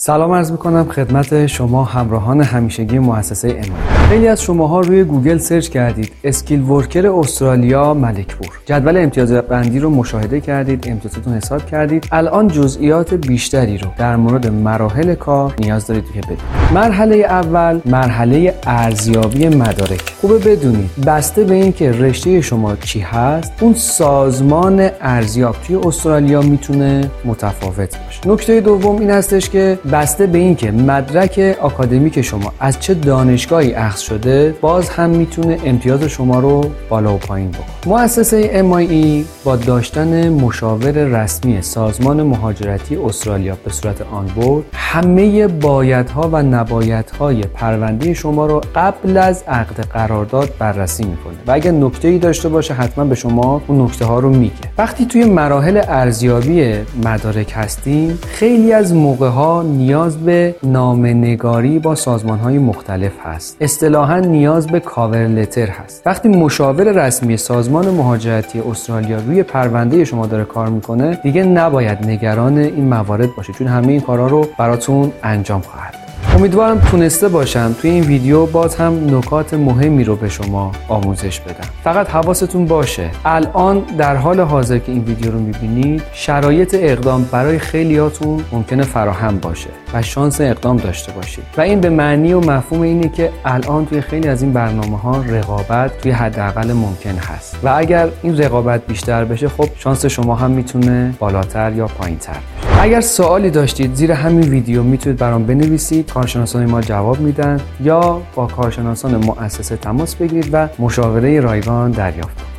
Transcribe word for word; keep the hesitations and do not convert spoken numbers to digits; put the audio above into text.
سلام عرض میکنم خدمت شما همراهان همیشگی مؤسسه امای. خیلی از شماها روی گوگل سرچ کردید اسکیل ورکر استرالیا ملکپور. جدول امتیاز بندی رو مشاهده کردید، امتیازاتون حساب کردید. الان جزئیات بیشتری رو در مورد مراحل کار نیاز دارید که بدونید. مرحله اول مرحله ارزیابی مدارک. خوبه بدونید بسته به اینکه رشته شما چی هست، اون سازمان ارزیاب توی استرالیا میتونه متفاوت باشه. نکته دوم این هستش که بسته به اینکه مدرک آکادمیک شما از چه دانشگاهی اخذ شده، باز هم میتونه امتیاز شما رو بالا و پایین بکنه. مؤسسه ام آی ای با داشتن مشاور رسمی سازمان مهاجرتی استرالیا به صورت آنبورد، همه بایدها و نبایدهای پرونده شما رو قبل از عقد قرارداد بررسی میکنه و اگر نکته‌ای داشته باشه حتما به شما اون نکته ها رو میگه. وقتی توی مراحل ارزیابی مدارک هستیم، خیلی از موقع‌ها نیاز به نامه‌نگاری با سازمان‌های مختلف هست. اصطلاحاً نیاز به کاور لتر هست. وقتی مشاور رسمی سازمان مهاجرتی استرالیا روی پرونده شما داره کار میکنه، دیگه نباید نگران این موارد باشه، چون همه این کارا رو براتون انجام خواهد. امیدوارم تونسته باشم توی این ویدیو باز هم نکات مهمی رو به شما آموزش بدم. فقط حواستون باشه الان در حال حاضر که این ویدیو رو میبینید، شرایط اقدام برای خیلیاتون ممکنه فراهم باشه و شانس اقدام داشته باشید و این به معنی و مفهوم اینه که الان توی خیلی از این برنامه‌ها رقابت توی حداقل ممکن هست و اگر این رقابت بیشتر بشه، خب شانس شما هم میتونه بالاتر یا پایین‌تر بشه. اگر سوالی داشتید زیر همین ویدیو میتونید برام بنویسید، کارشناسان ما جواب میدن، یا با کارشناسان مؤسسه تماس بگیرید و مشاوره رایگان دریافت کنید.